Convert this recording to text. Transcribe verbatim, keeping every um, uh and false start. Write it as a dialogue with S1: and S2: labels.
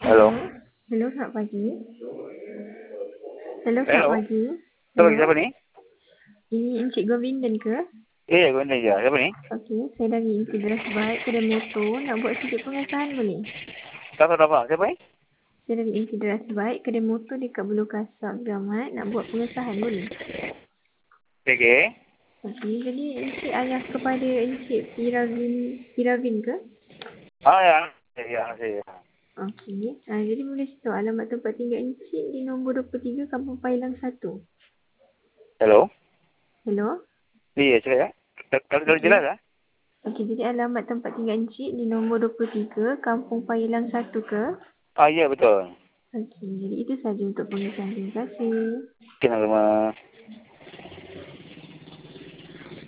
S1: Hello.
S2: Hello. Hello, selamat pagi. Hello, selamat
S1: Hello.
S2: pagi.
S1: Siapa,
S2: Hello.
S1: siapa ni?
S2: Ini Encik Govindan ke?
S1: Eh, Gunda je. Siapa ni?
S2: Okey, saya dari Insidras Baik Kedai Motor. Nak buat sikit pengesahan boleh?
S1: Tak tahu apa. Siapa ni?
S2: Saya dari Insidras Baik Kedai Motor dekat Bulu Kasak, Gamat. Nak buat pengesahan boleh?
S1: Okey.
S2: Okey, jadi Encik ayah kepada Encik Piravin, Piravin ke?
S1: Ah, ya. Ya, saya.
S2: Okey, ha, jadi boleh cerita alamat tempat tinggal Encik di nombor dua puluh tiga Kampung Pailang satu.
S1: Hello.
S2: Hello?
S1: Iya, saya. Kalau kalau
S2: Okey.
S1: jelas ah.
S2: Okey, jadi alamat tempat tinggal Encik di nombor dua puluh tiga, Kampung Pailang satu ke?
S1: Ah, ya betul.
S2: Okey, jadi itu saja untuk pengesahan. Terima kasih.
S1: Kenapa?